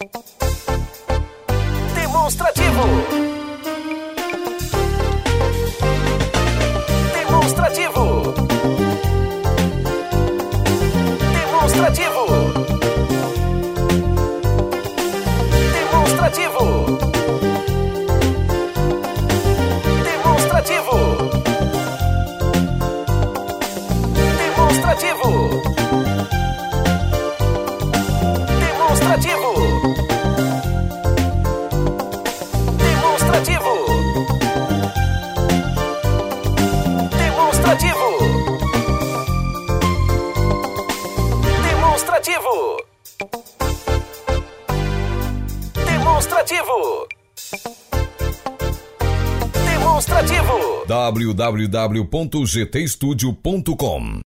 Demonstrativo. Demonstrativo. Demonstrativo. Demonstrativo. Demonstrativo. Demonstrativo. Demonstrativo. Demonstrativo. Demonstrativo. Demonstrativo. Demonstrativo. Demonstrativo. www.gtstudio.com